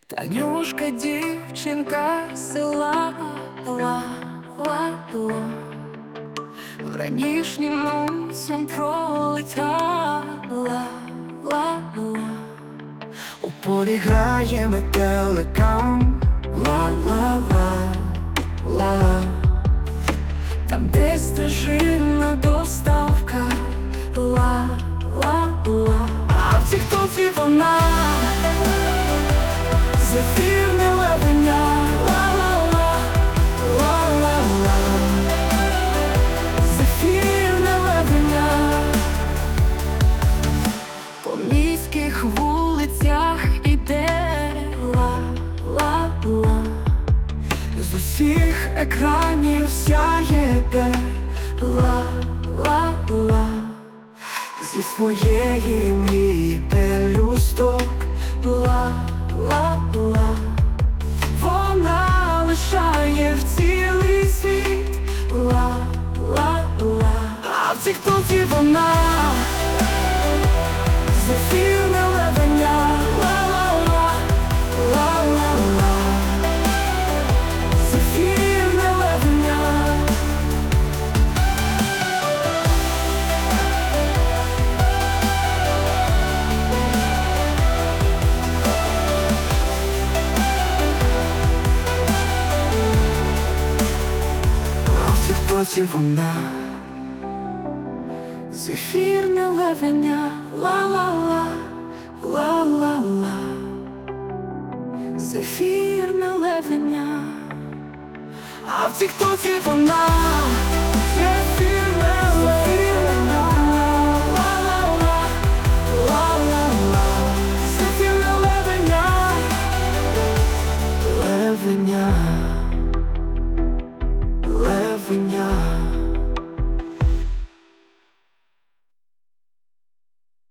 Танюшка, дівчинка з села, ла-ла-ла, в ранішньому сон пролетала, ла-ла-ла. У полі грає метеликам, ла-ла-ла-ла. Там десь стежина доставка, ла-ла-ла. А в тік-тоці вона зефірне левеня, ла-ла-ла, ла-ла-ла. Зефірне левеня. По міських вулицях іде, ла-ла-ла. З усіх екранів сяє де, ла-ла-ла. Зі своєї мрії пелюсток, ла-ла-ла. Вона лишає в цілий світ, ла-ла-ла. А в тік-тоці вона зефірне левеня, ла-ла-ла, ла-ла-ла. Зефірне левеня. Потім вона зефірне левеня, ла-ла-ла, ла-ла-ла. Зефірне левеня. А в тік-тоці вона зефірне левеня, ла-ла-ла, ла-ла-ла. Зефірне левеня, левеня. Левеня.